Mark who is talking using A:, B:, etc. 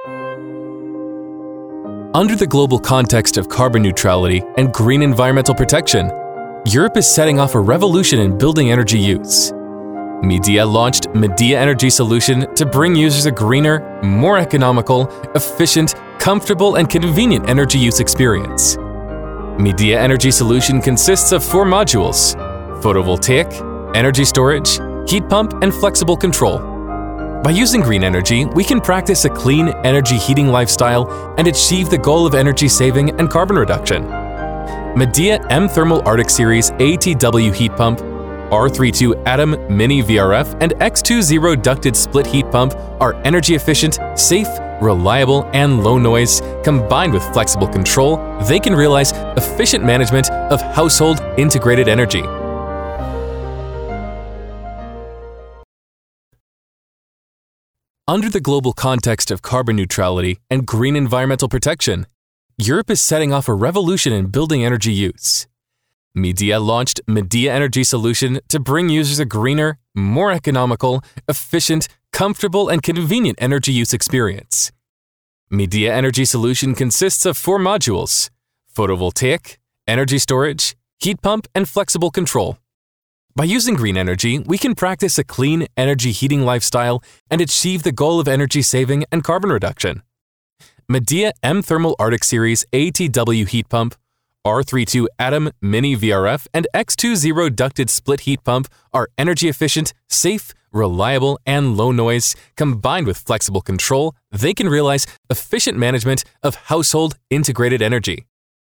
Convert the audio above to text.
A: Under the global context of carbon neutrality and green environmental protection, Europe is setting off a revolution in building energy use. Midea launched Midea Energy Solution to bring users a greener, more economical, efficient, comfortable, and convenient energy use experience. Midea Energy Solution consists of 4 modules: photovoltaic, energy storage, heat pump, and flexible control. By using green energy, we can practice a clean energy heating lifestyle and achieve the goal of energy saving and carbon reduction. Midea M Thermal Arctic Series ATW heat pump, R32 Atom Mini VRF, and X20 ducted split heat pump are energy efficient, safe, reliable, and low noise. Combined with flexible control, they can realize efficient management of household integrated energy. Under the global context of carbon neutrality and green environmental protection, Europe is setting off a revolution in building energy use. Midea launched Midea Energy Solution to bring users a greener, more economical, efficient, comfortable, and convenient energy use experience. Midea Energy Solution consists of 4 modules: photovoltaic, energy storage, heat pump, and flexible control. By using green energy, we can practice a clean energy heating lifestyle and achieve the goal of energy saving and carbon reduction. Midea M Thermal Arctic Series ATW heat pump, R32 Atom Mini VRF, and X20 ducted split heat pump are energy efficient, safe, reliable, and low noise. Combined with flexible control, they can realize efficient management of household integrated energy.